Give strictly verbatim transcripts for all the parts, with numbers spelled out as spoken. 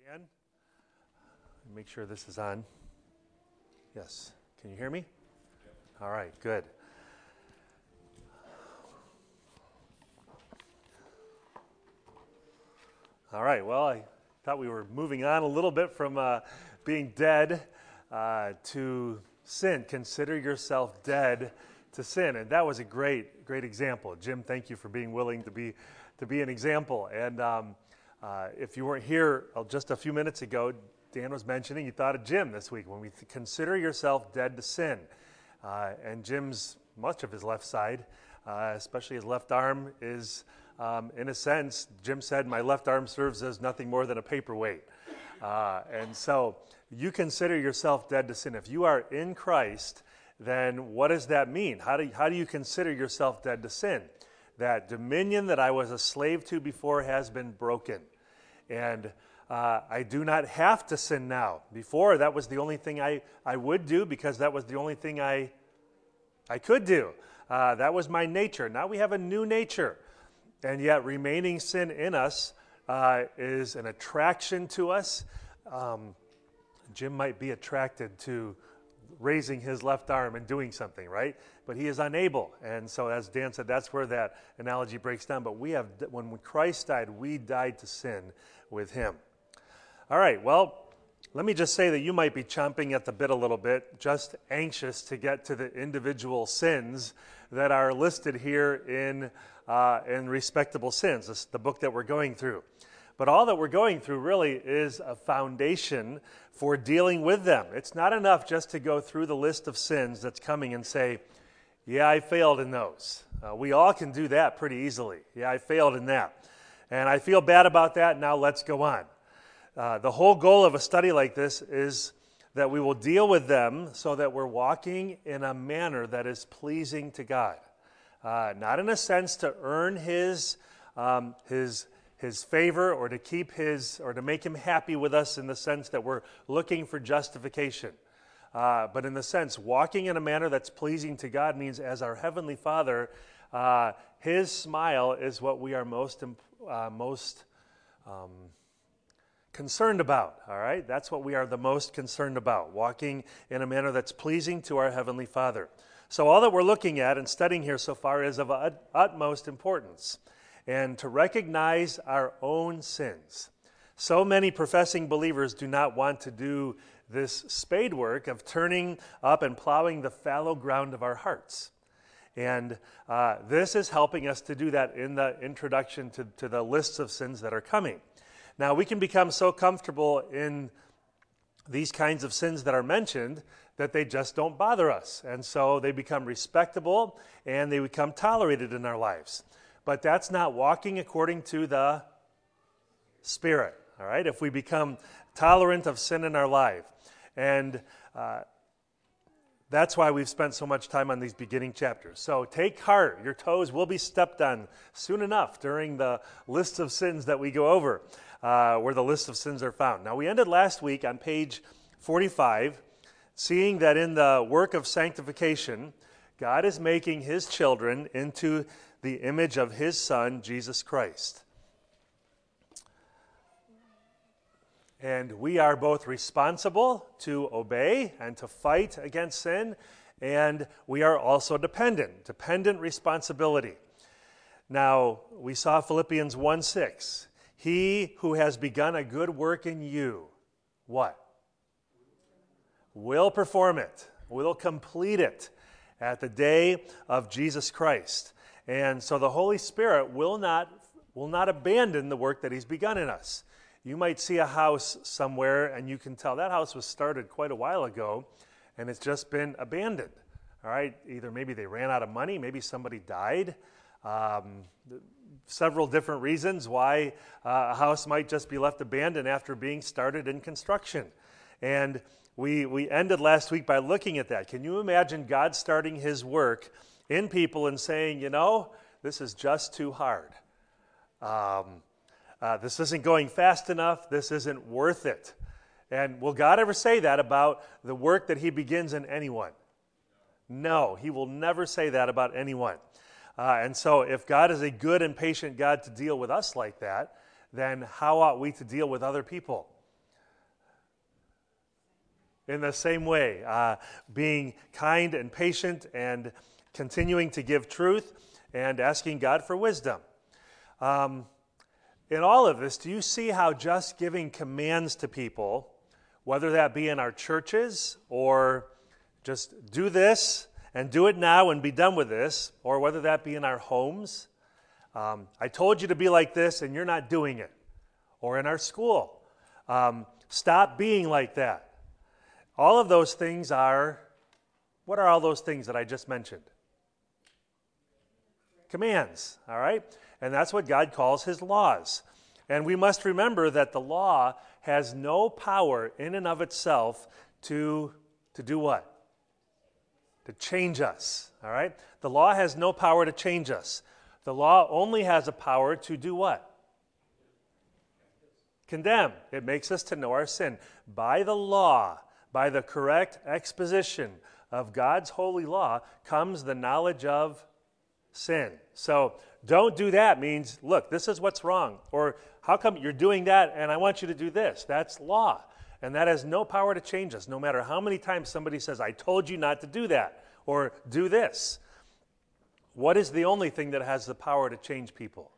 And make sure this is on. Yes. Can you hear me? All right, good. All right, well, I thought we were moving on a little bit from uh, being dead uh, to sin. Consider yourself dead to sin. And that was a great, great example. Jim, thank you for being willing to be to be an example. And um, uh, if you weren't here just a few minutes ago, Dan was mentioning you thought of Jim this week when we th- consider yourself dead to sin. Uh, and Jim's, much of his left side, uh, especially his left arm, is, um, in a sense, Jim said, my left arm serves as nothing more than a paperweight. Uh, and so you consider yourself dead to sin. If you are in Christ, then what does that mean? How do you, how do you consider yourself dead to sin? That dominion that I was a slave to before has been broken. And uh, I do not have to sin now. Before, that was the only thing I, I would do because that was the only thing I, I could do. Uh, that was my nature. Now we have a new nature. And yet remaining sin in us uh, is an attraction to us. Um, Jim might be attracted to raising his left arm and doing something, right? But he is unable. And so as Dan said, that's where that analogy breaks down. But we have, when Christ died, we died to sin with him. All right, well, let me just say that you might be chomping at the bit a little bit, just anxious to get to the individual sins that are listed here in, uh, in Respectable Sins, this is the book that we're going through. But all that we're going through really is a foundation for dealing with them. It's not enough just to go through the list of sins that's coming and say, yeah, I failed in those. Uh, we all can do that pretty easily. Yeah, I failed in that. And I feel bad about that, now let's go on. Uh, the whole goal of a study like this is that we will deal with them so that we're walking in a manner that is pleasing to God. Uh, not in a sense to earn his um, his his favor or to keep his, or to make him happy with us in the sense that we're looking for justification. Uh, but in the sense, walking in a manner that's pleasing to God means as our Heavenly Father, uh, his smile is what we are most, uh, most um, concerned about, all right? That's what we are the most concerned about, walking in a manner that's pleasing to our Heavenly Father. So all that we're looking at and studying here so far is of ut- utmost importance. And to recognize our own sins. So many professing believers do not want to do this spade work of turning up and plowing the fallow ground of our hearts. And uh, this is helping us to do that in the introduction to, to the lists of sins that are coming. Now, we can become so comfortable in these kinds of sins that are mentioned that they just don't bother us. And so they become respectable and they become tolerated in our lives. But that's not walking according to the Spirit, all right? If we become tolerant of sin in our life. And uh, that's why we've spent so much time on these beginning chapters. So take heart. Your toes will be stepped on soon enough during the list of sins that we go over, uh, where the list of sins are found. Now, we ended last week on page forty-five, seeing that in the work of sanctification, God is making his children into the image of his Son, Jesus Christ. And we are both responsible to obey and to fight against sin, and we are also dependent, dependent responsibility. Now, we saw Philippians one six. He who has begun a good work in you, what? Will perform it, will complete it at the day of Jesus Christ. And so the Holy Spirit will not, will not abandon the work that he's begun in us. You might see a house somewhere and you can tell that house was started quite a while ago and it's just been abandoned. All right, either maybe they ran out of money, maybe somebody died. Um, several different reasons why uh, a house might just be left abandoned after being started in construction. And we, we ended last week by looking at that. Can you imagine God starting his work in people and saying, you know, this is just too hard. Um, uh, this isn't going fast enough. This isn't worth it. And will God ever say that about the work that he begins in anyone? No, he will never say that about anyone. Uh, and so if God is a good and patient God to deal with us like that, then how ought we to deal with other people? in the same way, uh, being kind and patient and continuing to give truth and asking God for wisdom. Um, in all of this, do you see how just giving commands to people, whether that be in our churches or just do this and do it now and be done with this, or whether that be in our homes, um, I told you to be like this and you're not doing it, or in our school, um, stop being like that. All of those things are, what are all those things that I just mentioned? Commands, all right? And that's what God calls his laws. And we must remember that the law has no power in and of itself to, to do what? To change us, all right? The law has no power to change us. The law only has a power to do what? Condemn. It makes us to know our sin. By the law, by the correct exposition of God's holy law, comes the knowledge of sin. So don't do that means, look, this is what's wrong. Or how come you're doing that and I want you to do this? That's law. And that has no power to change us, no matter how many times somebody says, I told you not to do that, or do this. What is the only thing that has the power to change people?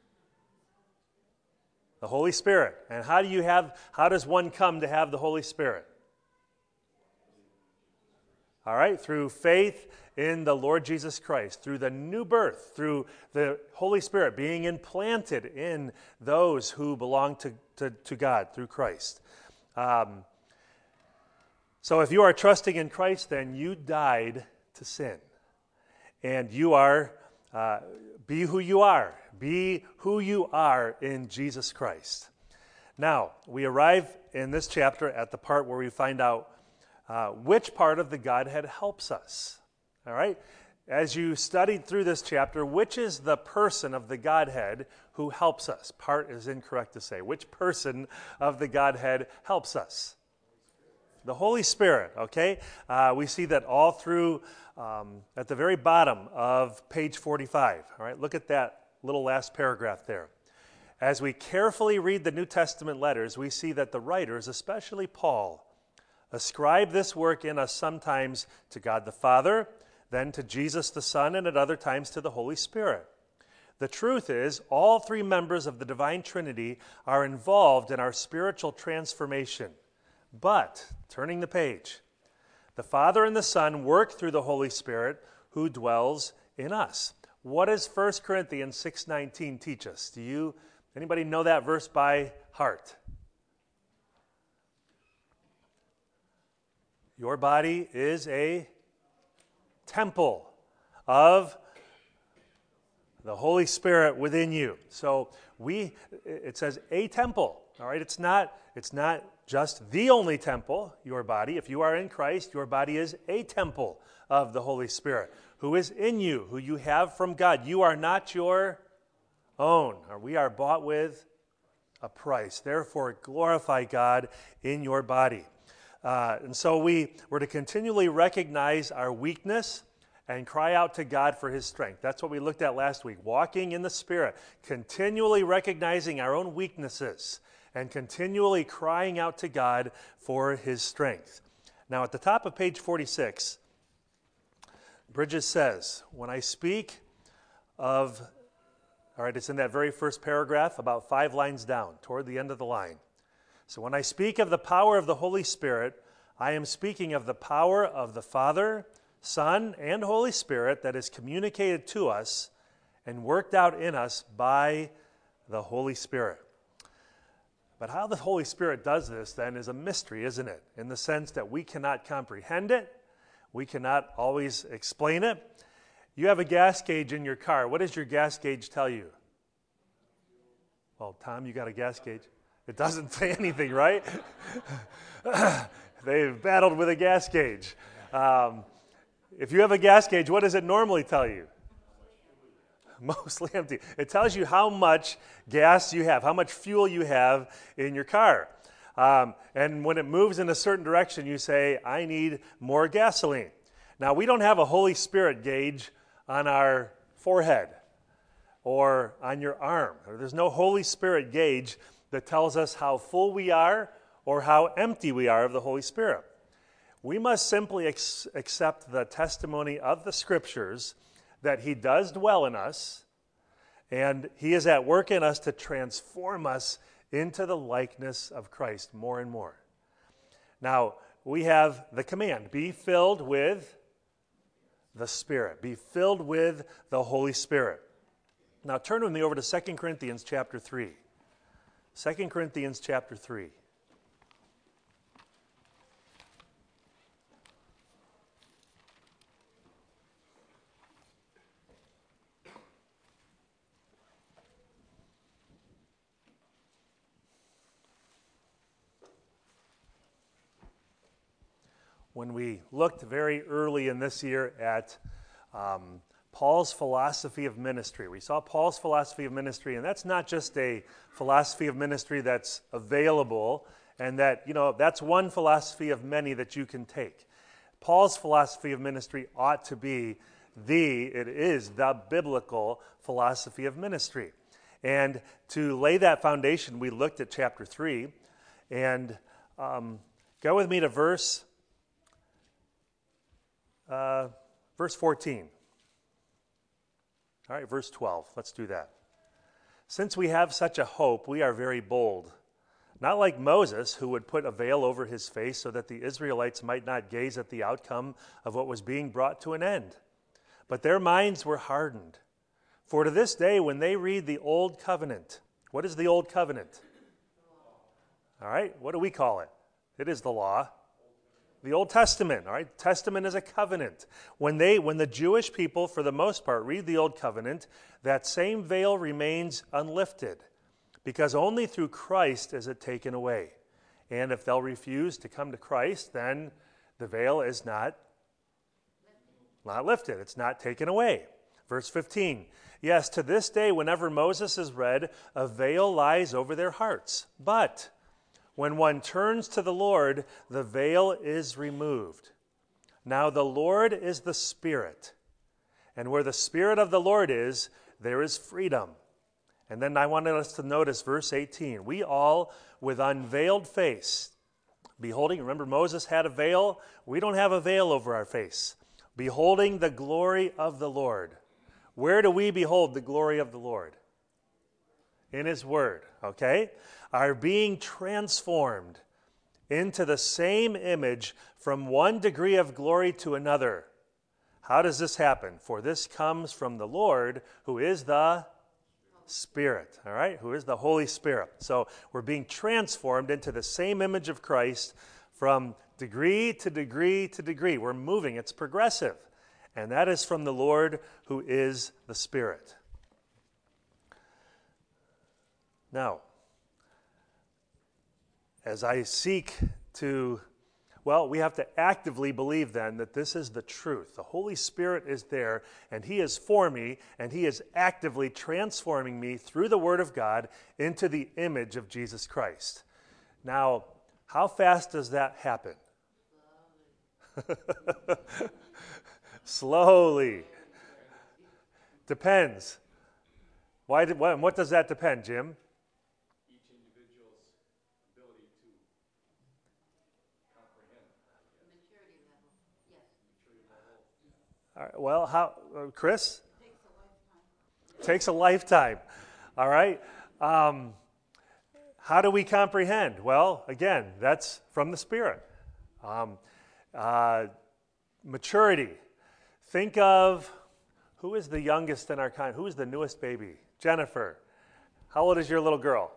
The Holy Spirit. And how do you have, how does one come to have the Holy Spirit? All right, through faith in the Lord Jesus Christ, through the new birth, through the Holy Spirit being implanted in those who belong to, to, to God through Christ. Um, so if you are trusting in Christ, then you died to sin. And you are, uh, be who you are. Be who you are in Jesus Christ. Now, we arrive in this chapter at the part where we find out uh, which part of the Godhead helps us. All right? As you studied through this chapter, which is the person of the Godhead who helps us? Part is incorrect to say. Which person of the Godhead helps us? The Holy Spirit, okay? Uh, we see that all through, um, at the very bottom of page forty-five. All right, look at that little last paragraph there. As we carefully read the New Testament letters, we see that the writers, especially Paul, ascribe this work in us sometimes to God the Father, then to Jesus the Son, and at other times to the Holy Spirit. The truth is, all three members of the divine Trinity are involved in our spiritual transformation. But, turning the page, the Father and the Son work through the Holy Spirit who dwells in us. What does First Corinthians six nineteen teach us? Do you, anybody know that verse by heart? Your body is a temple of the Holy Spirit within you. So we, it says a temple, all right? It's not, it's not just the only temple, your body. If you are in Christ, your body is a temple of the Holy Spirit who is in you, who you have from God. You are not your own, or we are bought with a price. Therefore, glorify God in your body. Uh, and so we were to continually recognize our weakness and cry out to God for his strength. That's what we looked at last week. Walking in the Spirit, continually recognizing our own weaknesses and continually crying out to God for his strength. Now, at the top of page forty-six, Bridges says, when I speak of, all right, it's in that very first paragraph, about five lines down, toward the end of the line. So when I speak of the power of the Holy Spirit, I am speaking of the power of the Father, Son, and Holy Spirit that is communicated to us and worked out in us by the Holy Spirit. But how the Holy Spirit does this, then, is a mystery, isn't it? In the sense that we cannot comprehend it. We cannot always explain it. You have a gas gauge in your car. What does your gas gauge tell you? Well, Tom, you got a gas gauge. It doesn't say anything, right? They've battled with a gas gauge. Um, if you have a gas gauge, what does it normally tell you? Mostly empty. It tells you how much gas you have, how much fuel you have in your car. Um, and when it moves in a certain direction, you say, I need more gasoline. Now, we don't have a Holy Spirit gauge on our forehead or on your arm. There's no Holy Spirit gauge that tells us how full we are or how empty we are of the Holy Spirit. We must simply ex- accept the testimony of the Scriptures that he does dwell in us, and he is at work in us to transform us into the likeness of Christ more and more. Now, we have the command, be filled with the Spirit. Be filled with the Holy Spirit. Now, turn with me over to Second Corinthians chapter three. Second Corinthians chapter three. When we looked very early in this year at um, Paul's philosophy of ministry, we saw Paul's philosophy of ministry, and that's not just a philosophy of ministry that's available, and that, you know, that's one philosophy of many that you can take. Paul's philosophy of ministry ought to be the, it is the biblical philosophy of ministry. And to lay that foundation, we looked at chapter three, and um, go with me to verse Uh, verse fourteen. All right, verse twelve. Let's do that. Since we have such a hope, we are very bold. Not like Moses, who would put a veil over his face so that the Israelites might not gaze at the outcome of what was being brought to an end. But their minds were hardened. For to this day, when they read the Old Covenant, what is the Old Covenant? All right, what do we call it? It is the law. The Old Testament, all right? Testament is a covenant. When they, when the Jewish people, for the most part, read the Old Covenant, that same veil remains unlifted, because only through Christ is it taken away. And if they'll refuse to come to Christ, then the veil is not, not lifted. It's not taken away. Verse fifteen, yes, to this day, whenever Moses is read, a veil lies over their hearts. But when one turns to the Lord, the veil is removed. Now the Lord is the Spirit, and where the Spirit of the Lord is, there is freedom. And then I wanted us to notice verse eighteen. We all, with unveiled face, beholding, remember Moses had a veil? We don't have a veil over our face. Beholding the glory of the Lord. Where do we behold the glory of the Lord? In His Word, okay? Are being transformed into the same image from one degree of glory to another. How does this happen? For this comes from the Lord, who is the Spirit, all right? Who is the Holy Spirit. So we're being transformed into the same image of Christ from degree to degree to degree. We're moving. It's progressive. And that is from the Lord, who is the Spirit. Now, as I seek to, well, we have to actively believe then that this is the truth. The Holy Spirit is there, and He is for me, and He is actively transforming me through the Word of God into the image of Jesus Christ. Now, how fast does that happen? Slowly. Depends. Why? Did, what, what does that depend, Jim? All right, well, how, uh, Chris? Takes a lifetime. Takes a lifetime. All right. Um, how do we comprehend? Well, again, that's from the Spirit. Um, uh, maturity. Think of, who is the youngest in our kind? Who is the newest baby? Jennifer. How old is your little girl?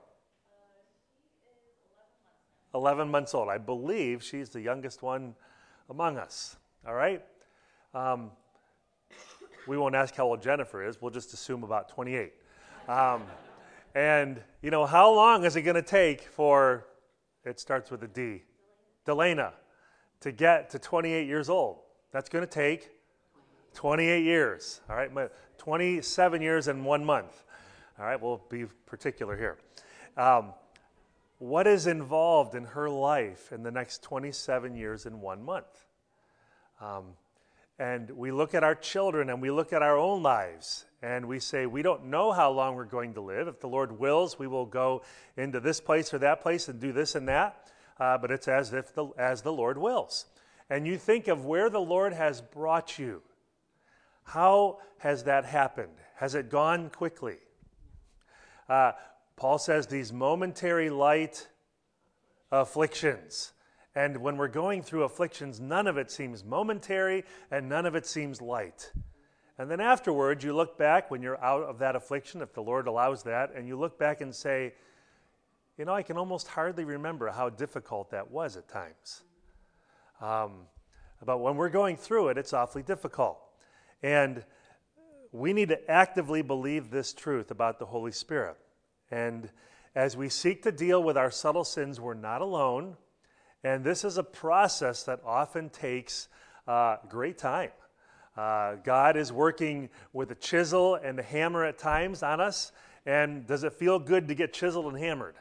Uh, eleven months old. I believe she's the youngest one among us. All right. Um, we won't ask how old Jennifer is. We'll just assume about twenty-eight. Um, and, you know, how long is it going to take for, it starts with a D, Delana, to get to twenty-eight years old? That's going to take twenty-eight years. All right, twenty-seven years and one month. All right, we'll be particular here. Um, what is involved in her life in the next twenty-seven years and one month? Um, And we look at our children and we look at our own lives and we say, we don't know how long we're going to live. If the Lord wills, we will go into this place or that place and do this and that. Uh, but it's as if the, as the Lord wills. and you think of where the Lord has brought you, how has that happened? Has it gone quickly? Uh, Paul says these momentary light afflictions. And when we're going through afflictions, none of it seems momentary and none of it seems light. And then afterwards, you look back when you're out of that affliction, if the Lord allows that, and you look back and say, you know, I can almost hardly remember how difficult that was at times. Um, but when we're going through it, it's awfully difficult. And we need to actively believe this truth about the Holy Spirit. And as we seek to deal with our subtle sins, we're not alone. And this is a process that often takes uh, great time. Uh, God is working with a chisel and a hammer at times on us. And does it feel good to get chiseled and hammered?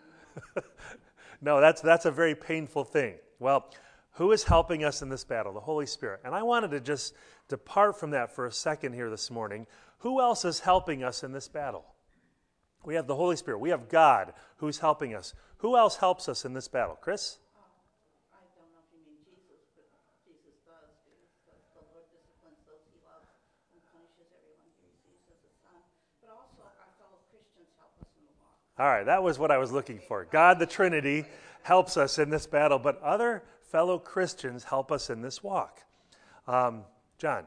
No, that's, that's a very painful thing. Well, who is helping us in this battle? The Holy Spirit. And I wanted to just depart from that for a second here this morning. Who else is helping us in this battle? We have the Holy Spirit. We have God who's helping us. Who else helps us in this battle? Chris? I don't know if you mean Jesus, but Jesus does. Jesus says the Lord disciplines those he loves and punishes everyone he receives as a son. But also our fellow Christians help us in the walk. All right, that was what I was looking for. God, the Trinity, helps us in this battle, but other fellow Christians help us in this walk. Um, John?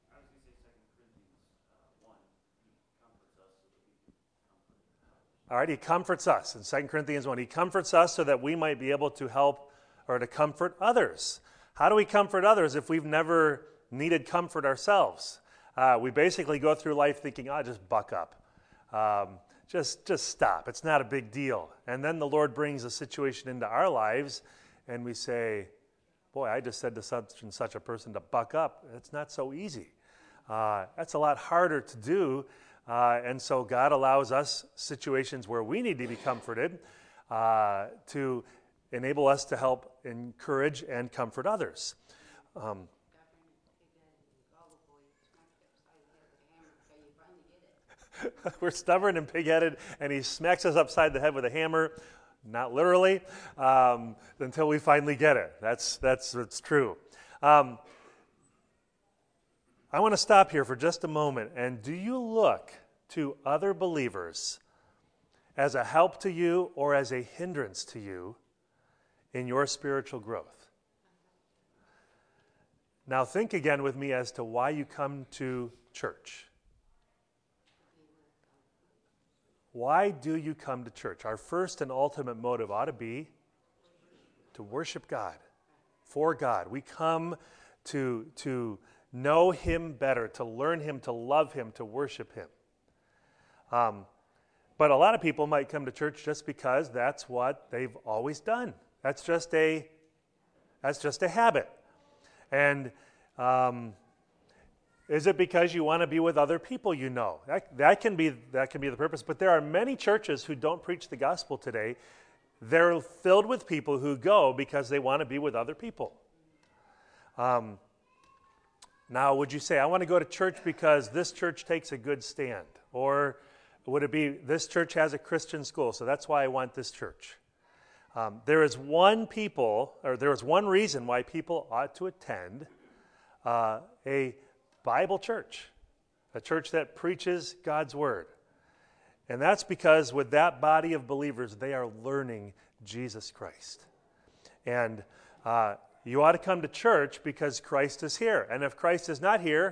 All right, he comforts us in Second Corinthians one. He comforts us so that we might be able to help or to comfort others. How do we comfort others if we've never needed comfort ourselves? Uh, we basically go through life thinking, oh, just buck up. Um, just, just stop. It's not a big deal. And then the Lord brings a situation into our lives and we say, boy, I just said to such and such a person to buck up. It's not so easy. Uh, that's a lot harder to do. Uh, and so God allows us situations where we need to be comforted uh, to enable us to help encourage and comfort others. Um, we're stubborn and pig-headed, and he smacks us upside the head with a hammer, not literally, um, until we finally get it. That's, that's, that's true. Um, I want to stop here for just a moment. And do you look to other believers as a help to you or as a hindrance to you in your spiritual growth? Now think again with me as to why you come to church. Why do you come to church? Our first and ultimate motive ought to be to worship God, for God. We come to, to know him better, to learn him, to love him, to worship him. Um, but a lot of people might come to church just because that's what they've always done. That's just a, that's just a habit. And um, is it because you want to be with other people you know? That, that can be, that can be the purpose. But there are many churches who don't preach the gospel today. They're filled with people who go because they want to be with other people. Um, now, would you say, I want to go to church because this church takes a good stand? Or would it be, this church has a Christian school, so that's why I want this church? Um, there is one people, or there is one reason why people ought to attend uh, a Bible church, a church that preaches God's word. And that's because with that body of believers, they are learning Jesus Christ. And uh, you ought to come to church because Christ is here. And if Christ is not here,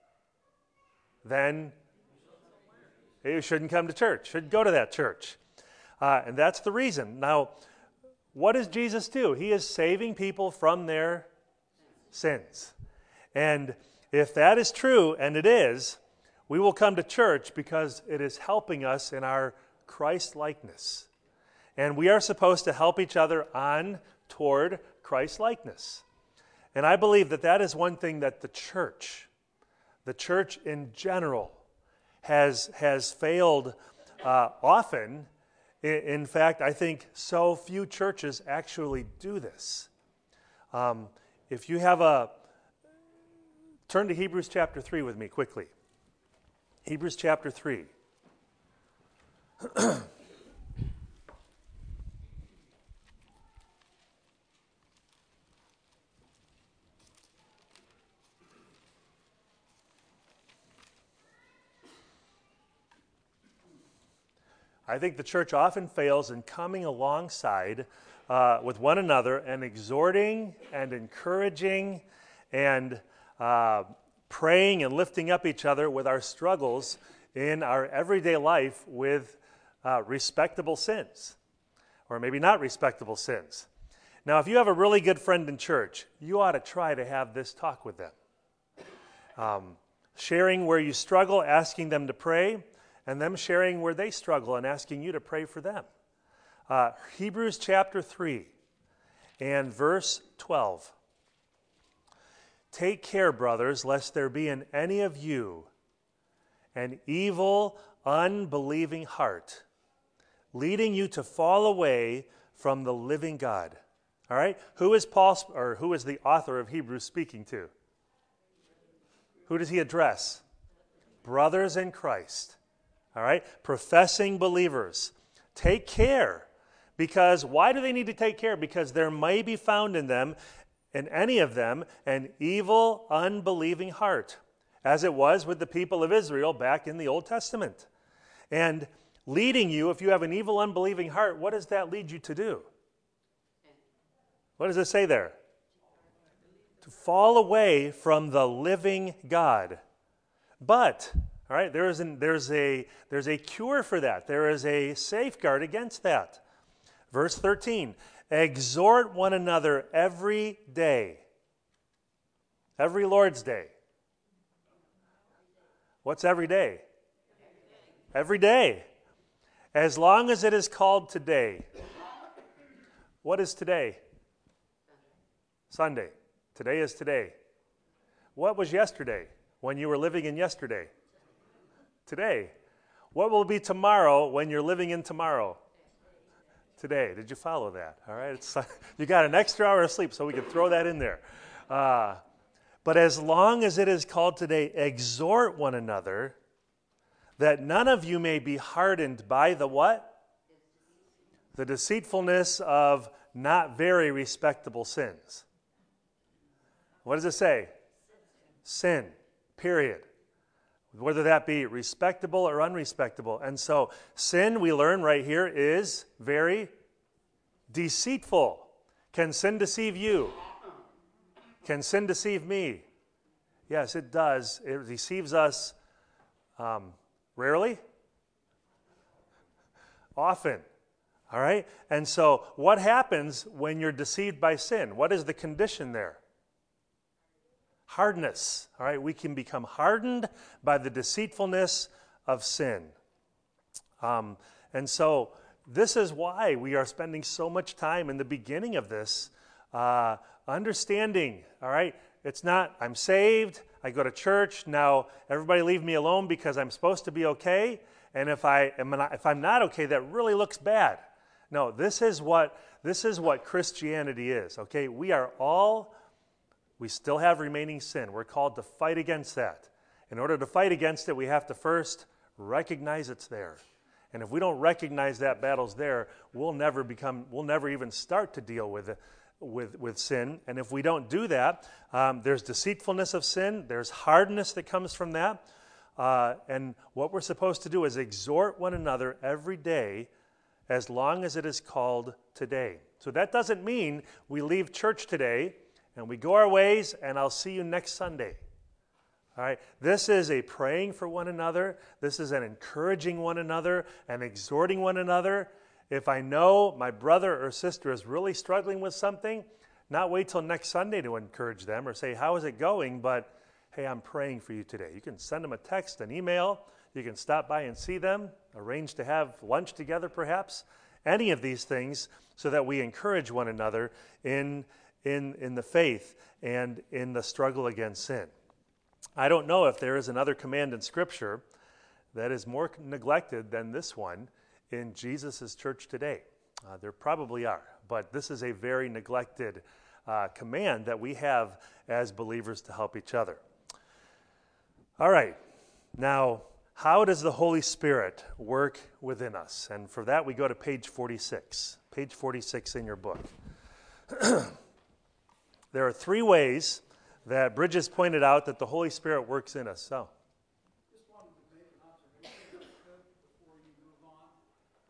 then you shouldn't come to church, shouldn't go to that church. Uh, and that's the reason. Now, what does Jesus do? He is saving people from their sins. And if that is true, and it is, we will come to church because it is helping us in our Christ-likeness. And we are supposed to help each other on toward Christ-likeness. And I believe that that is one thing that the church, the church in general, has, has failed uh, often. In fact, I think so few churches actually do this. Um, if you have a, turn to Hebrews chapter three with me quickly. Hebrews chapter three. I think the church often fails in coming alongside uh, with one another and exhorting and encouraging and uh, praying and lifting up each other with our struggles in our everyday life with uh, respectable sins, or maybe not respectable sins. Now, if you have a really good friend in church, you ought to try to have this talk with them. Um, sharing where you struggle, asking them to pray, and them sharing where they struggle and asking you to pray for them. Uh, Hebrews chapter three and verse twelve. Take care, brothers, lest there be in any of you an evil, unbelieving heart, leading you to fall away from the living God. All right? Who is Paul, or who is the author of Hebrews speaking to? Who does he address? Brothers in Christ. All right? Professing believers. Take care. Because why do they need to take care? Because there may be found in them, in any of them, an evil, unbelieving heart, as it was with the people of Israel back in the Old Testament. And leading you, if you have an evil, unbelieving heart, what does that lead you to do? What does it say there? To fall away from the living God. But, all right, there is an, there's a there's a cure for that. There is a safeguard against that. Verse thirteen, exhort one another every day. Every Lord's Day. What's every day? Every day. As long as it is called today. What is today? Sunday. Today is today. What was yesterday when you were living in yesterday? Today. What will be tomorrow when you're living in tomorrow? Today. Did you follow that? All right. It's, you got an extra hour of sleep, so we can throw that in there. Uh, but as long as it is called today, exhort one another that none of you may be hardened by the what? The deceitfulness of not very respectable sins. What does it say? Sin, period. Whether that be respectable or unrespectable. And so sin, we learn right here, is very deceitful. Can sin deceive you? Can sin deceive me? Yes, it does. It deceives us um, rarely, often. All right? And so what happens when you're deceived by sin? What is the condition there? Hardness. All right? We can become hardened by the deceitfulness of sin. Um, and so this is why we are spending so much time in the beginning of this uh, understanding. All right? It's not, I'm saved, I go to church, now everybody leave me alone because I'm supposed to be okay. And if I am not, if I'm not okay, that really looks bad. No, this is what this is what Christianity is. Okay, we are all, we still have remaining sin. We're called to fight against that. In order to fight against it, we have to first recognize it's there. And if we don't recognize that battle's there, we'll never become, we'll never even start to deal with it, with with sin. And if we don't do that, um, there's deceitfulness of sin. There's hardness that comes from that. Uh, and what we're supposed to do is exhort one another every day, as long as it is called today. So that doesn't mean we leave church today and we go our ways and I'll see you next Sunday. All right. This is a praying for one another. This is an encouraging one another and exhorting one another. If I know my brother or sister is really struggling with something, not wait till next Sunday to encourage them or say, how is it going? But, hey, I'm praying for you today. You can send them a text, an email. You can stop by and see them, arrange to have lunch together perhaps, any of these things so that we encourage one another in, in, in the faith and in the struggle against sin. I don't know if there is another command in Scripture that is more neglected than this one in Jesus' church today. Uh, there probably are, but this is a very neglected uh, command that we have as believers to help each other. All right, now, how does the Holy Spirit work within us? And for that, we go to page forty-six. Page forty-six in your book. There are three ways that Bridges pointed out that the Holy Spirit works in us. So, Just wanted to make an observation if I could before you move on.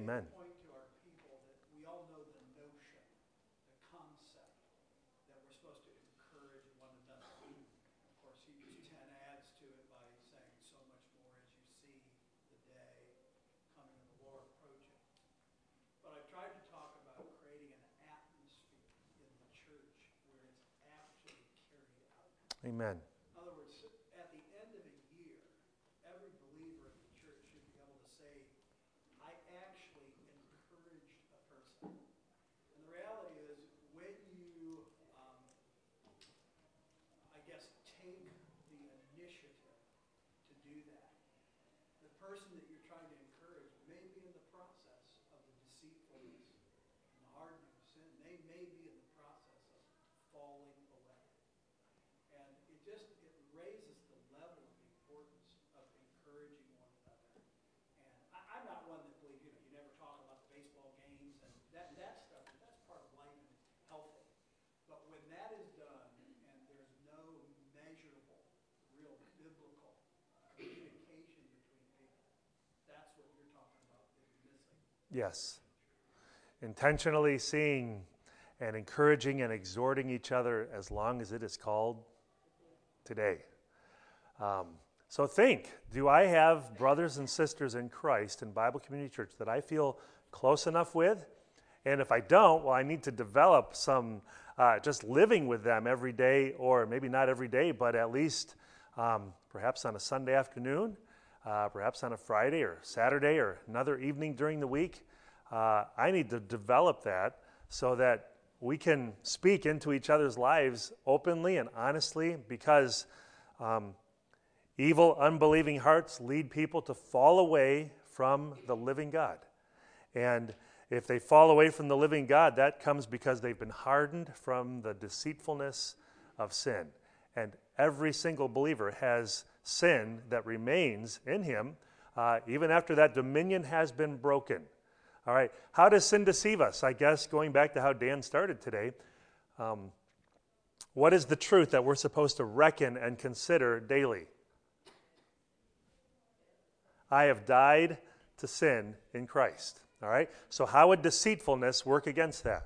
Amen. point to our people that we all know the notion, the concept that we're supposed to encourage one another. Of course, Hebrews ten adds to it by saying so much more as you see the day coming of the Lord approaching. But I tried to talk about creating an atmosphere in the church where it's actually carried out. Amen. In other words, at the end of a year, every believer in the church should be able to say, I actually encouraged a person. And the reality is, when you, um, I guess, take the initiative to do that, the person that you're trying to encourage may be in the process of the deceitfulness and the hardening of sin. They may be in the process of falling away. And it just, it raises the level of importance of encouraging one another. And I, I'm not one that believes, you know, you never talk about the baseball games and that, that stuff, that's part of life and healthy. But when that is done and there's no measurable, real biblical communication between people, that's what you're talking about is missing. Yes. Intentionally seeing and encouraging and exhorting each other as long as it is called today. Um, so think, do I have brothers and sisters in Christ in Bible Community Church that I feel close enough with? And if I don't, well, I need to develop some, uh, just living with them every day, or maybe not every day, but at least um, perhaps on a Sunday afternoon, uh, perhaps on a Friday or Saturday or another evening during the week. Uh, I need to develop that so that we can speak into each other's lives openly and honestly, because um, evil, unbelieving hearts lead people to fall away from the living God. And if they fall away from the living God, that comes because they've been hardened from the deceitfulness of sin. And every single believer has sin that remains in him, uh, even after that dominion has been broken. All right, how does sin deceive us? I guess going back to how Dan started today, um, what is the truth that we're supposed to reckon and consider daily? I have died to sin in Christ. All right, so how would deceitfulness work against that?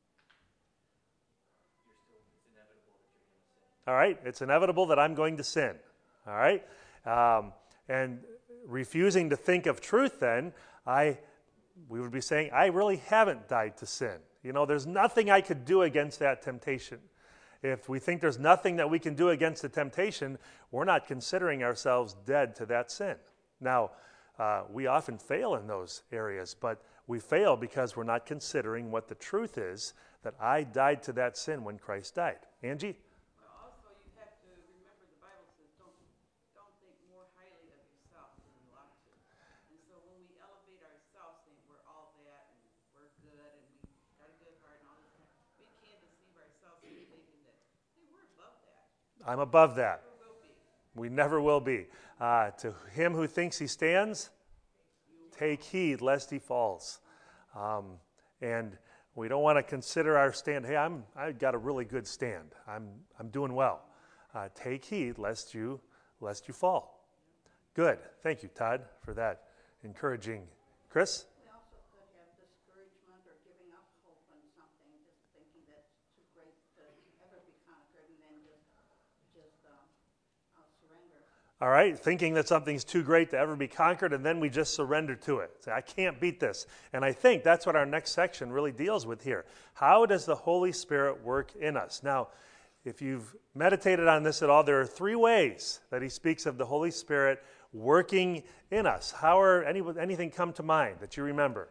All right, it's inevitable that I'm going to sin. All right, um, and refusing to think of truth, then I. we would be saying, I really haven't died to sin. You know, there's nothing I could do against that temptation. If we think there's nothing that we can do against the temptation, we're not considering ourselves dead to that sin. Now, uh, we often fail in those areas, but we fail because we're not considering what the truth is, that I died to that sin when Christ died. Angie? Well, also you have to remember the Bible says don't, don't think more highly of yourself than you ought to. And so when we elevate ourselves, think we're all that and we're good and we got a good heart and all this kind of, we can't deceive ourselves into thinking that, hey, we're above that. I'm above that. We never will be. We never will be. Uh, to him who thinks he stands, take heed lest he falls. Um, and we don't want to consider our stand, hey, I'm, I've got a really good stand. I'm, I'm doing well. Uh, take heed lest you, lest you fall. Good. Thank you, Todd, for that encouraging. Chris? We also could have discouragement or giving up hope on something, just thinking that it's too great to ever be conquered, and then just, just um, uh, surrender. All right, thinking that something's too great to ever be conquered, and then we just surrender to it. Say, I can't beat this. And I think that's what our next section really deals with here. How does the Holy Spirit work in us? Now, if you've meditated on this at all, there are three ways that he speaks of the Holy Spirit working in us. How are any, anything come to mind that you remember?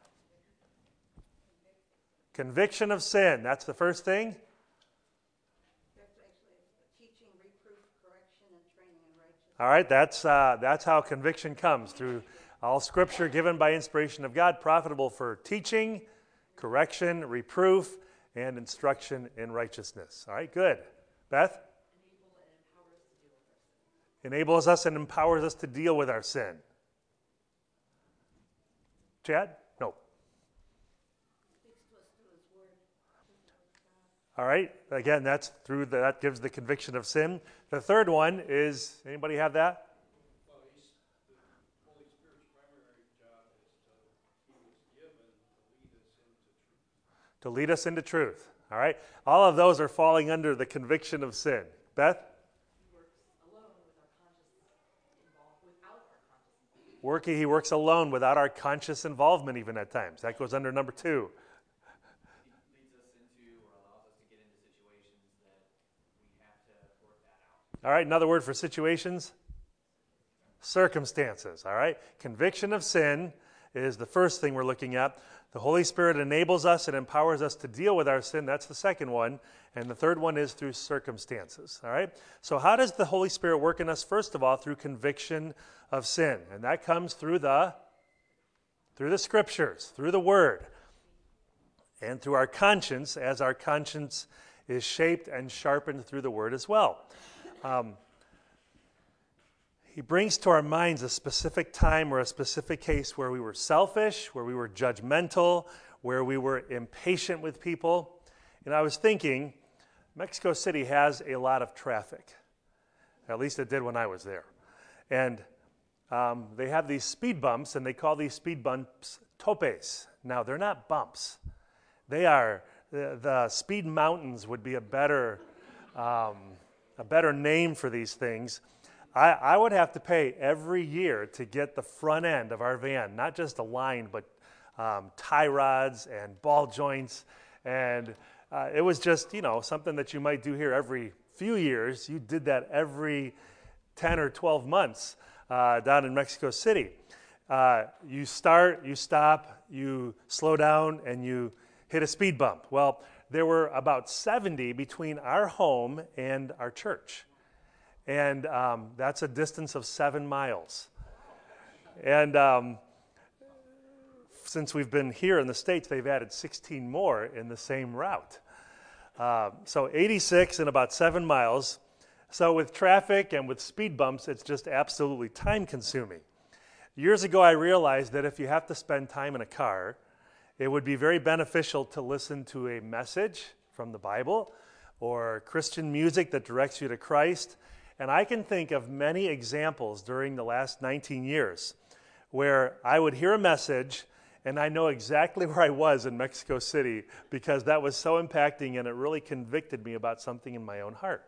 Conviction of sin, that's the first thing. That's actually teaching, reproof, correction, and training in righteousness. All right, that's, uh, that's how conviction comes, through all Scripture given by inspiration of God, profitable for teaching, correction, reproof, and instruction in righteousness. All right, good. Beth? Enables us and empowers us to deal with our sin. Chad? No. Speaks to us through his word. All right, again, that's through the, that gives the conviction of sin. The third one is, anybody have that? Well, he's, the Holy Spirit's primary job is to keep us To lead us into truth. All right? All of those are falling under the conviction of sin. Beth? Working, he works alone without our conscious involvement even at times. That goes under number two. Leads us into or allows us to get into situations that we have to work that out. All right, another word for situations? Circumstances, all right? Conviction of sin is the first thing we're looking at. The Holy Spirit enables us and empowers us to deal with our sin. That's the second one. And the third one is through circumstances, all right? So how does the Holy Spirit work in us? First of all, through conviction of sin. And that comes through the through the Scriptures, through the Word, and through our conscience, as our conscience is shaped and sharpened through the Word as well. Um, He brings to our minds a specific time or a specific case where we were selfish, where we were judgmental, where we were impatient with people. And I was thinking, Mexico City has a lot of traffic. At least it did when I was there. And um, they have these speed bumps, and they call these speed bumps topes. Now, they're not bumps. They are, the, the speed mountains would be a better, um, a better name for these things. I, I would have to pay every year to get the front end of our van, not just a line, but um, tie rods and ball joints. And uh, it was just, you know, something that you might do here every few years. You did that every ten or twelve months uh, down in Mexico City. Uh, you start, you stop, you slow down, and you hit a speed bump. Well, there were about seventy between our home and our church. And um, that's a distance of seven miles. And um, since we've been here in the States, they've added sixteen more in the same route. Uh, so eighty-six and about seven miles. So with traffic and with speed bumps, it's just absolutely time-consuming. Years ago, I realized that if you have to spend time in a car, it would be very beneficial to listen to a message from the Bible or Christian music that directs you to Christ. And I can think of many examples during the last nineteen years where I would hear a message and I know exactly where I was in Mexico City because that was so impacting and it really convicted me about something in my own heart.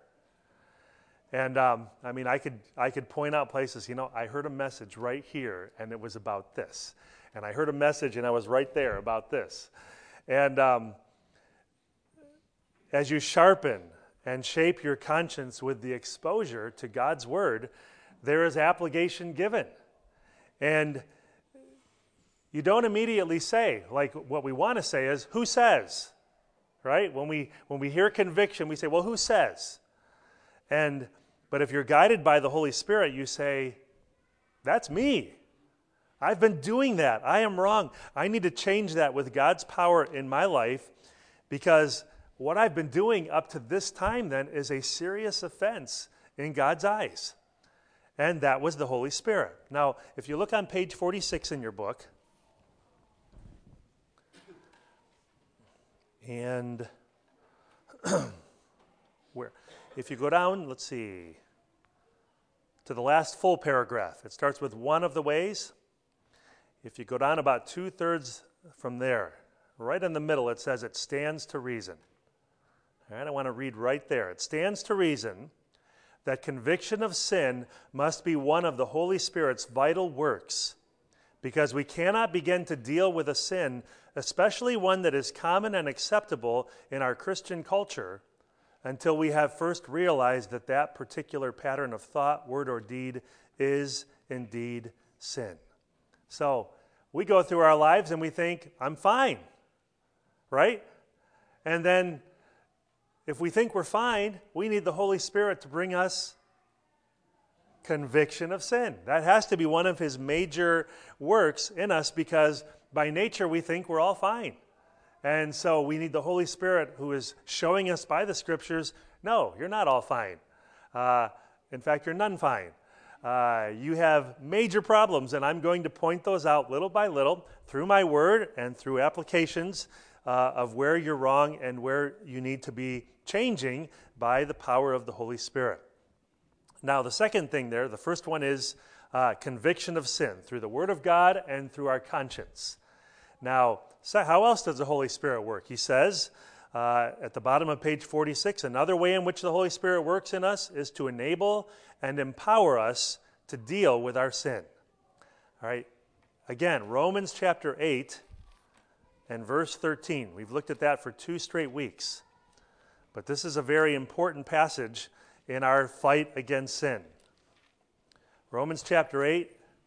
And um, I mean, I could I could point out places, you know, I heard a message right here and it was about this. And I heard a message and I was right there about this. And um, as you sharpen and shape your conscience with the exposure to God's Word, there is application given. And you don't immediately say, like what we want to say is, who says? Right? When we when we hear conviction, we say, well, who says? And but if you're guided by the Holy Spirit, you say, that's me. I've been doing that. I am wrong. I need to change that with God's power in my life because what I've been doing up to this time then is a serious offense in God's eyes. And that was the Holy Spirit. Now, if you look on page forty-six in your book, and where, if you go down, let's see, to the last full paragraph, it starts with one of the ways. If you go down about two-thirds from there, right in the middle, it says it stands to reason. All right, I want to read right there. It stands to reason that conviction of sin must be one of the Holy Spirit's vital works, because we cannot begin to deal with a sin, especially one that is common and acceptable in our Christian culture, until we have first realized that that particular pattern of thought, word, or deed is indeed sin. So we go through our lives and we think, I'm fine, right? And then if we think we're fine, we need the Holy Spirit to bring us conviction of sin. That has to be one of his major works in us because by nature we think we're all fine. And so we need the Holy Spirit who is showing us by the Scriptures, no, you're not all fine. Uh, in fact, you're none fine. Uh, you have major problems, and I'm going to point those out little by little through my word and through applications uh, of where you're wrong and where you need to be changing by the power of the Holy Spirit. Now, the second thing there, the first one is uh, conviction of sin through the Word of God and through our conscience. Now, So how else does the Holy Spirit work? He says uh, at the bottom of page forty-six, another way in which the Holy Spirit works in us is to enable and empower us to deal with our sin. All right. Again, Romans chapter eight and verse thirteen. We've looked at that for two straight weeks. But this is a very important passage in our fight against sin. Romans chapter eight.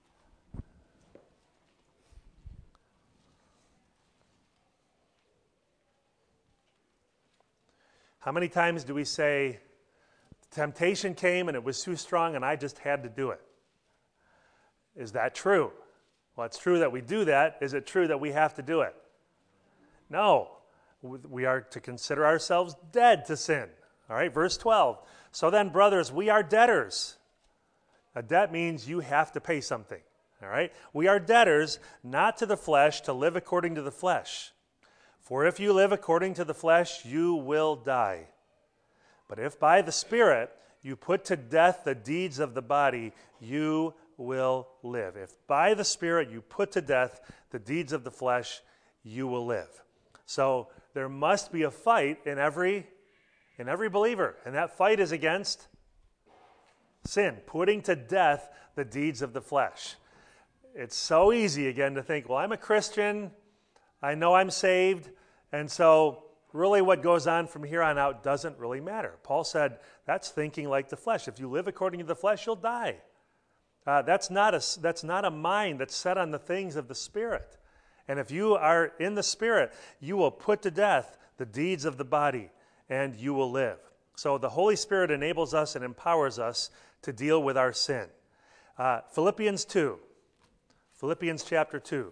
How many times do we say, temptation came and it was too strong and I just had to do it? Is that true? Well, it's true that we do that. Is it true that we have to do it? No. We are to consider ourselves dead to sin. All right, verse twelve. So then, brothers, we are debtors. A debt means you have to pay something. All right? We are debtors, not to the flesh, to live according to the flesh. For if you live according to the flesh, you will die. But if by the Spirit you put to death the deeds of the body, you will live. If by the Spirit you put to death the deeds of the flesh, you will live. So there must be a fight in every, in every believer, and that fight is against sin, putting to death the deeds of the flesh. It's so easy, again, to think, well, I'm a Christian, I know I'm saved, and so really what goes on from here on out doesn't really matter. Paul said, that's thinking like the flesh. If you live according to the flesh, you'll die. Uh, that's not a, that's not a mind that's set on the things of the Spirit. And if you are in the Spirit, you will put to death the deeds of the body, and you will live. So the Holy Spirit enables us and empowers us to deal with our sin. Uh, Philippians two. Philippians chapter two.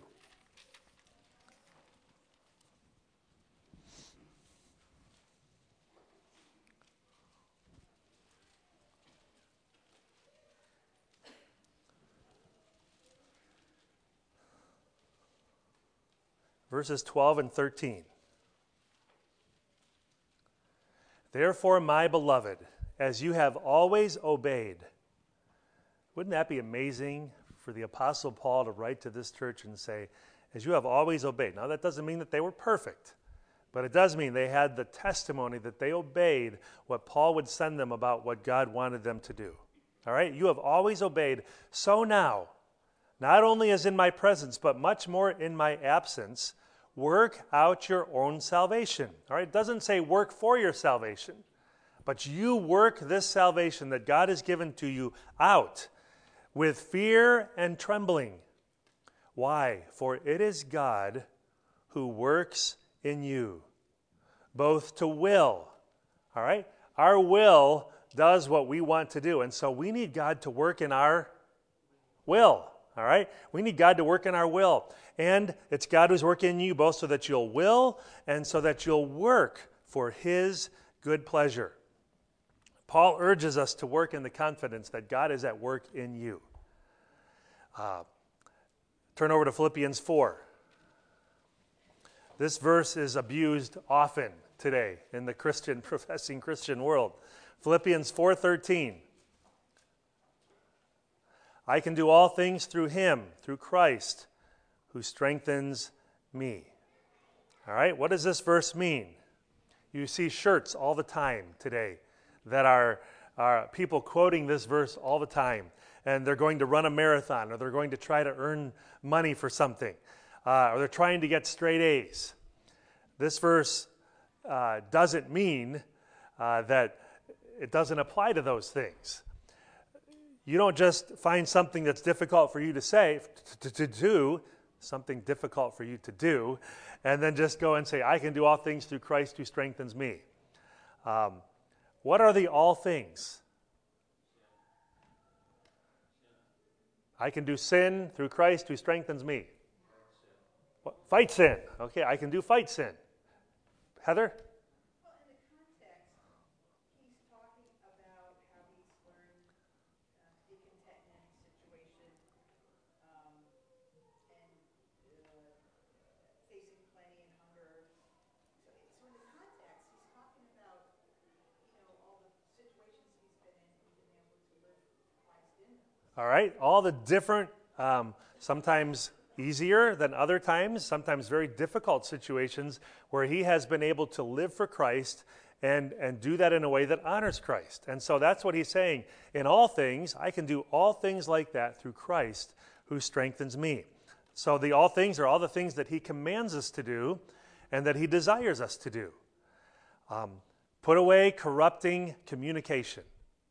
Verses twelve and thirteen. Therefore, my beloved, as you have always obeyed. Wouldn't that be amazing for the Apostle Paul to write to this church and say, as you have always obeyed. Now, that doesn't mean that they were perfect, but it does mean they had the testimony that they obeyed what Paul would send them about what God wanted them to do. All right? You have always obeyed. So now, not only as in my presence, but much more in my absence, work out your own salvation. All right? It doesn't say work for your salvation, but you work this salvation that God has given to you out with fear and trembling. Why? For it is God who works in you, both to will. All right? Our will does what we want to do, and so we need God to work in our will. All right? We need God to work in our will. And it's God who's working in you both so that you'll will and so that you'll work for His good pleasure. Paul urges us to work in the confidence that God is at work in you. Uh, turn over to Philippians four. This verse is abused often today in the Christian, professing Christian world. Philippians four thirteen. I can do all things through Him, through Christ, who strengthens me. All right, what does this verse mean? You see shirts all the time today that are, are people quoting this verse all the time, and they're going to run a marathon, or they're going to try to earn money for something, uh, or they're trying to get straight A's. This verse uh, doesn't mean uh, that it doesn't apply to those things. You don't just find something that's difficult for you to say, to, to, to do, something difficult for you to do, and then just go and say, I can do all things through Christ who strengthens me. Um, what are the all things? I can do sin through Christ who strengthens me. What? Fight sin. Okay, I can do fight sin. Heather? Well, in the context, he's talking about how he's learned uh, to be content in any situation, um, and uh, facing plenty and hunger. So, so in the context, he's talking about, you know, all the situations he's been in and been able to live Christ in them. All right, all the different, um, sometimes easier than other times, sometimes very difficult situations where he has been able to live for Christ and, and do that in a way that honors Christ. And so that's what he's saying. In all things, I can do all things like that through Christ who strengthens me. So the all things are all the things that he commands us to do and that he desires us to do. Um, put away corrupting communication.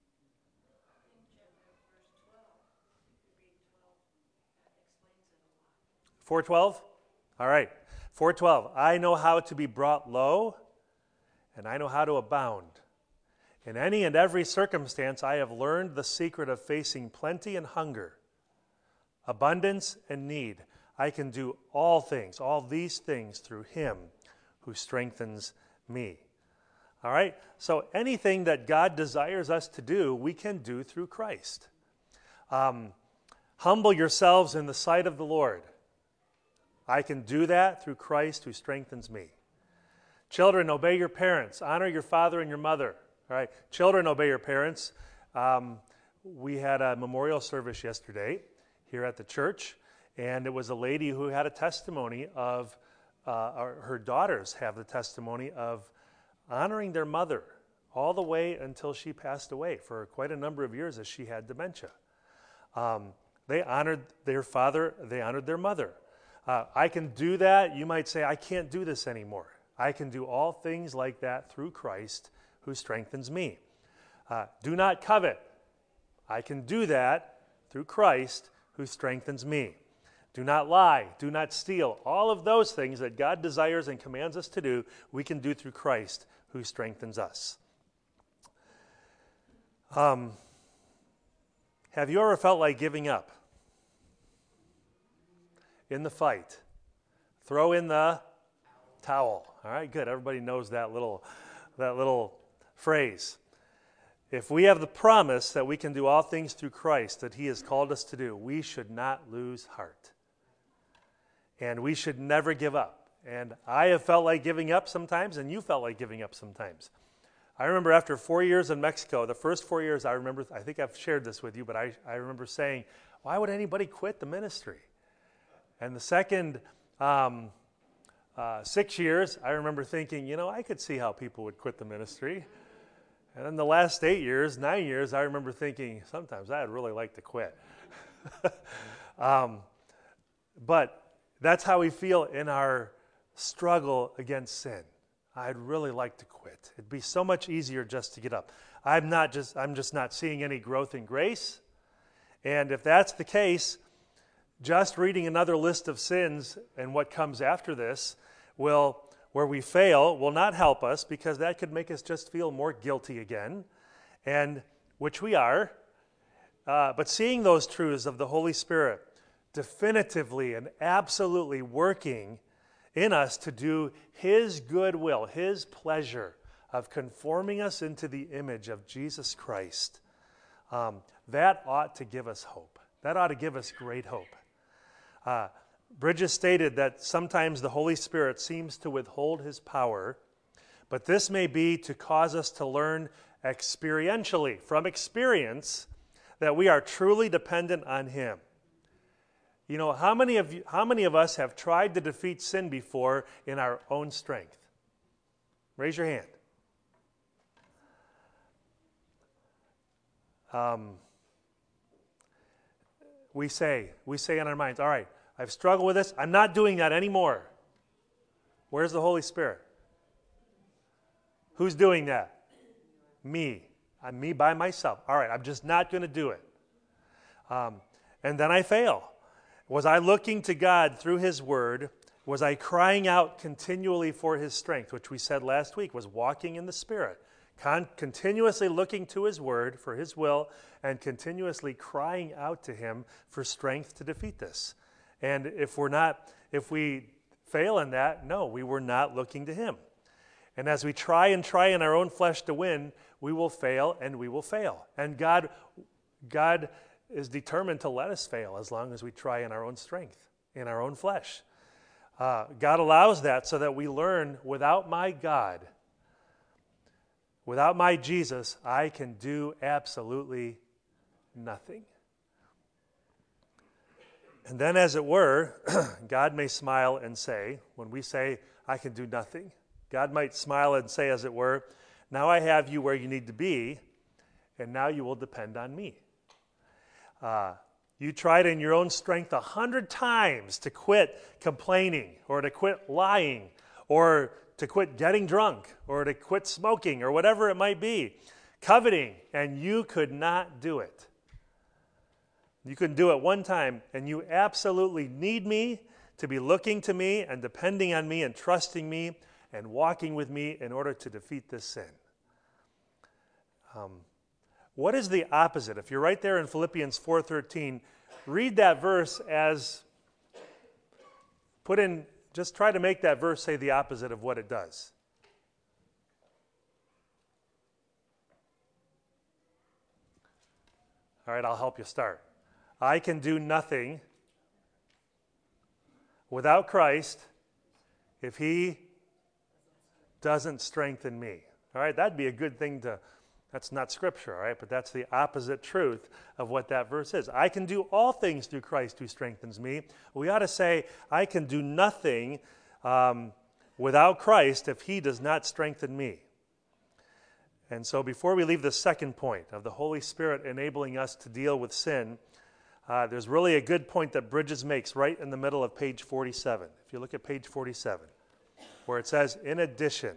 four twelve? All right. four twelve. I know how to be brought low, and I know how to abound. In any and every circumstance, I have learned the secret of facing plenty and hunger, abundance and need. I can do all things, all these things through him who strengthens me. All right? So anything that God desires us to do, we can do through Christ. Um, humble yourselves in the sight of the Lord. I can do that through Christ who strengthens me. Children, obey your parents. Honor your father and your mother. All right? Children, obey your parents. Um, we had a memorial service yesterday here at the church, and it was a lady who had a testimony of, uh, or her daughters have the testimony of honoring their mother all the way until she passed away for quite a number of years as she had dementia. Um, they honored their father, they honored their mother. Uh, I can do that. You might say, I can't do this anymore. I can do all things like that through Christ who strengthens me. Uh, do not covet. I can do that through Christ who strengthens me. Do not lie. Do not steal. All of those things that God desires and commands us to do, we can do through Christ who strengthens us. Um, have you ever felt like giving up in the fight? Throw in the towel. All right, good. Everybody knows that little, that little phrase. If we have the promise that we can do all things through Christ that he has called us to do, we should not lose heart. And we should never give up. And I have felt like giving up sometimes, and you felt like giving up sometimes. I remember after four years in Mexico, the first four years, I remember, I think I've shared this with you, but I, I remember saying, why would anybody quit the ministry? And the second um, uh, six years, I remember thinking, you know, I could see how people would quit the ministry. And then the last eight years, nine years, I remember thinking, sometimes I'd really like to quit. um, but that's how we feel in our struggle against sin. I'd really like to quit. It'd be so much easier just to get up. I'm not just I'm just not seeing any growth in grace. And if that's the case, just reading another list of sins and what comes after this will where we fail will not help us, because that could make us just feel more guilty again, and which we are. Uh, but seeing those truths of the Holy Spirit definitively and absolutely working in us to do his good will, his pleasure of conforming us into the image of Jesus Christ, um, that ought to give us hope. That ought to give us great hope. Uh, Bridges stated that sometimes the Holy Spirit seems to withhold his power, but this may be to cause us to learn experientially, from experience, that we are truly dependent on him. You know, how many of you, how many of us have tried to defeat sin before in our own strength? Raise your hand. Um, we say, we say in our minds, all right, I've struggled with this. I'm not doing that anymore. Where's the Holy Spirit? Who's doing that? Me. I'm me by myself. All right, I'm just not going to do it. Um, and then I fail. Was I looking to God through his word? Was I crying out continually for his strength, which we said last week was walking in the Spirit, Con- continuously looking to his word for his will and continuously crying out to him for strength to defeat this? And if we're not, if we fail in that, no, we were not looking to him. And as we try and try in our own flesh to win, we will fail and we will fail. And God, God is determined to let us fail as long as we try in our own strength, in our own flesh. Uh, God allows that so that we learn, without my God, without my Jesus, I can do absolutely nothing. And then, as it were, God may smile and say, when we say, I can do nothing, God might smile and say, as it were, now I have you where you need to be, and now you will depend on me. Uh, you tried in your own strength a hundred times to quit complaining, or to quit lying, or to quit getting drunk, or to quit smoking, or whatever it might be, coveting, and you could not do it. You couldn't do it one time, and you absolutely need me to be looking to me and depending on me and trusting me and walking with me in order to defeat this sin. Um, what is the opposite? If you're right there in Philippians four thirteen, read that verse as, put in, just try to make that verse say the opposite of what it does. All right, I'll help you start. I can do nothing without Christ if he doesn't strengthen me. All right, that'd be a good thing to, that's not scripture, all right, but that's the opposite truth of what that verse is. I can do all things through Christ who strengthens me. We ought to say, I can do nothing um, without Christ if he does not strengthen me. And so before we leave the second point of the Holy Spirit enabling us to deal with sin, Uh, there's really a good point that Bridges makes right in the middle of page forty-seven. If you look at page forty-seven, where it says, in addition.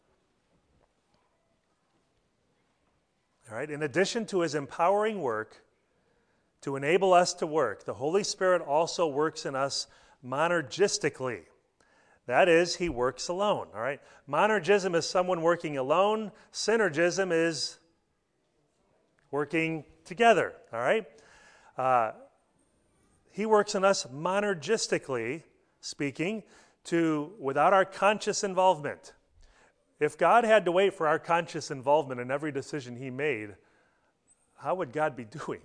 All right, in addition to his empowering work to enable us to work, the Holy Spirit also works in us monergistically. That is, he works alone. All right, monergism is someone working alone. Synergism is working together. All right. Uh, he works in us monergistically speaking, to without our conscious involvement. If God had to wait for our conscious involvement in every decision he made, how would God be doing?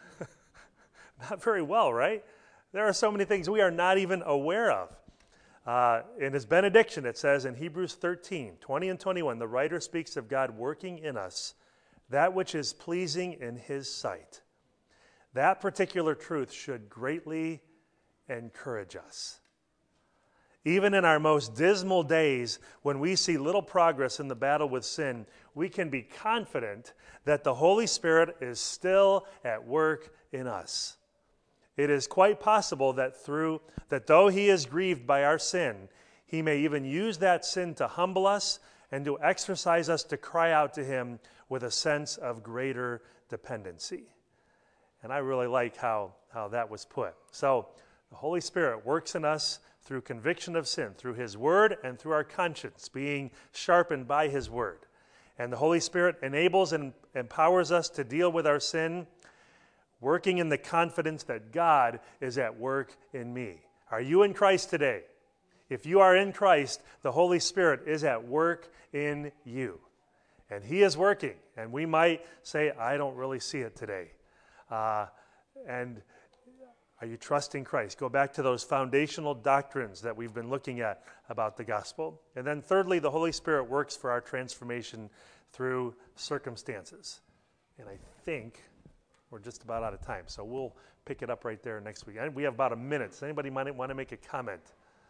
Not very well, right? There are so many things we are not even aware of. Uh, in his benediction, it says in Hebrews thirteen, twenty and twenty-one, the writer speaks of God working in us that which is pleasing in his sight. That particular truth should greatly encourage us. Even in our most dismal days, when we see little progress in the battle with sin, we can be confident that the Holy Spirit is still at work in us. It is quite possible that through that though he is grieved by our sin, he may even use that sin to humble us and to exercise us to cry out to him with a sense of greater dependency. And I really like how, how that was put. So the Holy Spirit works in us through conviction of sin, through his word and through our conscience being sharpened by his word. And the Holy Spirit enables and empowers us to deal with our sin, working in the confidence that God is at work in me. Are you in Christ today? If you are in Christ, the Holy Spirit is at work in you. And he is working. And we might say, I don't really see it today. Uh, and are you trusting Christ? Go back to those foundational doctrines that we've been looking at about the gospel. And then thirdly, the Holy Spirit works for our transformation through circumstances. And I think we're just about out of time, so we'll pick it up right there next week. And we have about a minute. Does anybody might want to make a comment?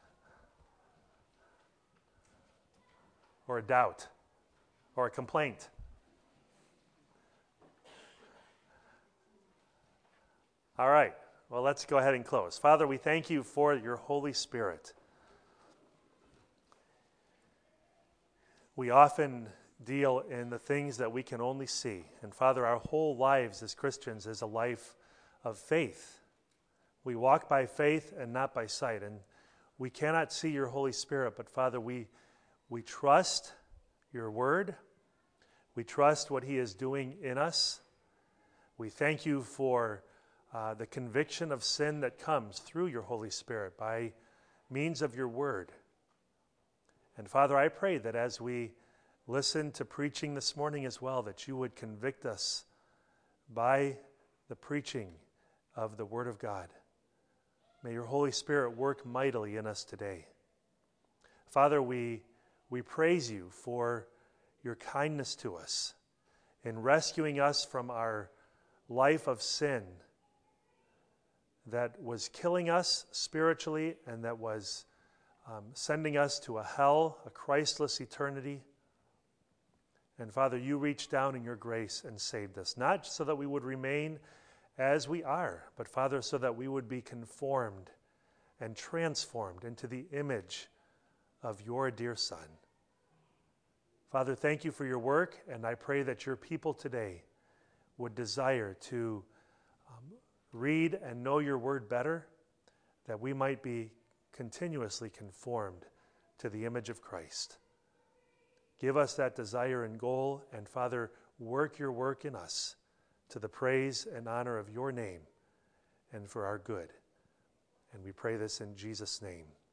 Or a doubt? Or a complaint? All right. Well, let's go ahead and close. Father, we thank you for your Holy Spirit. We often deal in the things that we can only see. And Father, our whole lives as Christians is a life of faith. We walk by faith and not by sight. And we cannot see your Holy Spirit, but Father, we, we trust your word. We trust what he is doing in us. We thank you for Uh, the conviction of sin that comes through your Holy Spirit by means of your word. And Father, I pray that as we listen to preaching this morning as well, that you would convict us by the preaching of the word of God. May your Holy Spirit work mightily in us today. Father, we, we praise you for your kindness to us in rescuing us from our life of sin, that was killing us spiritually and that was um, sending us to a hell, a Christless eternity. And Father, you reached down in your grace and saved us, not so that we would remain as we are, but Father, so that we would be conformed and transformed into the image of your dear Son. Father, thank you for your work, and I pray that your people today would desire to um, read and know your word better, that we might be continuously conformed to the image of Christ. Give us that desire and goal, and Father, work your work in us to the praise and honor of your name and for our good. And we pray this in Jesus' name.